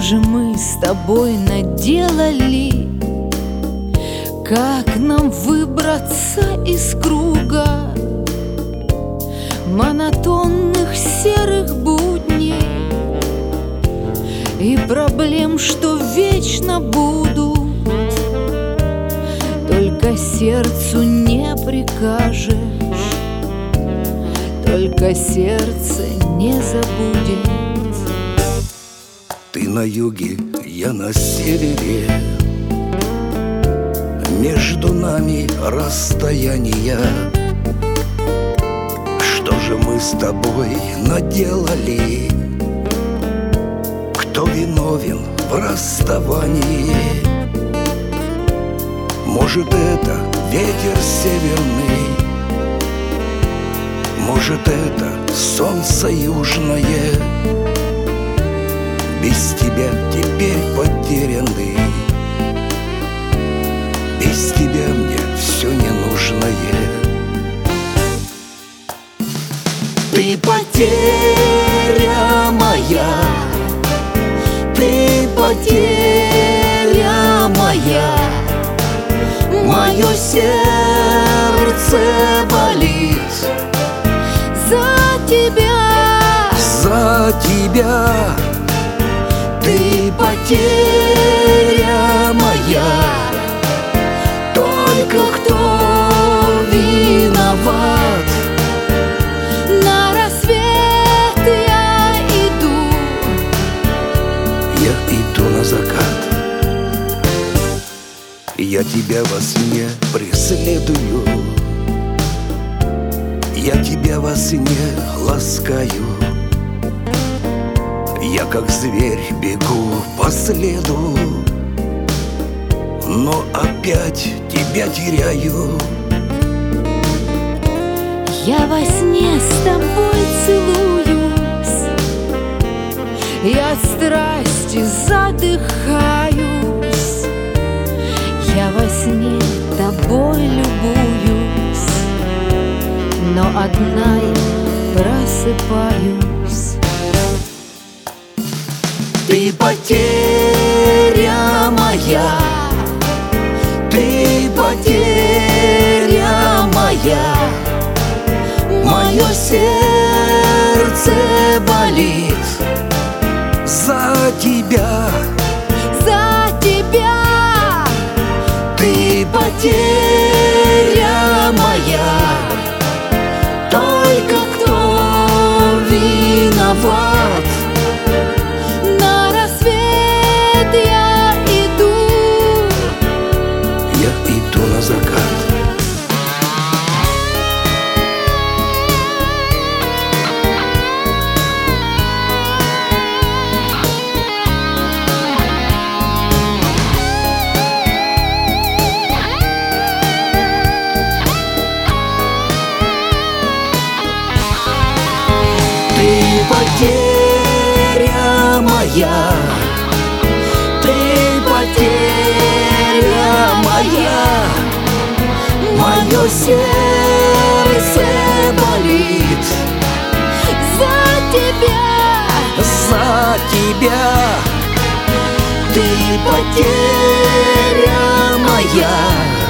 же мы с тобой наделали? Как нам выбраться из круга монотонных серых будней и проблем, что вечно будут? Только сердцу не прикажешь, только сердце не забудет. Ты на юге, я на севере, между нами расстояние. Что же мы с тобой наделали? Кто виновен в расставании? Может, это ветер северный, может, это солнце южное. Без тебя теперь потерянный, без тебя мне все ненужное. Ты потеря моя, ты потеря моя. Мое сердце болит За тебя, за тебя. Ты потеря моя, только кто виноват? на рассвет я иду на закат. Я тебя во сне преследую, я тебя во сне ласкаю. Я как зверь бегу по следу, но опять тебя теряю. Я во сне с тобой целуюсь, я от страсти задыхаюсь. Я во сне тобой любуюсь, но одна я просыпаюсь. Ты потеря моя, ты потеря моя. Мое сердце болит за тебя, За тебя, ты потеря моя. Только кто виноват? на рассвет я иду на закат. Ты потеря моя, ты потеря моя. Мое сердце болит за тебя, за тебя. Ты потеря моя,